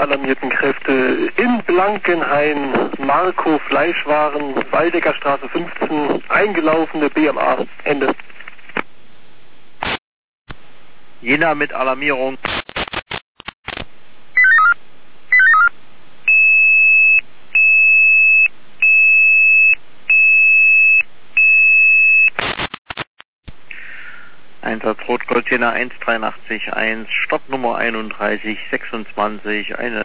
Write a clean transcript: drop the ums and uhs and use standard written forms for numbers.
alarmierten Kräfte in Blankenhain, Marco Fleischwaren, Waldecker Straße 15, eingelaufene BMA, Ende. Jena mit Alarmierung. Einsatz Rot-Gold Jena 1381, Stocknummer 3126, eine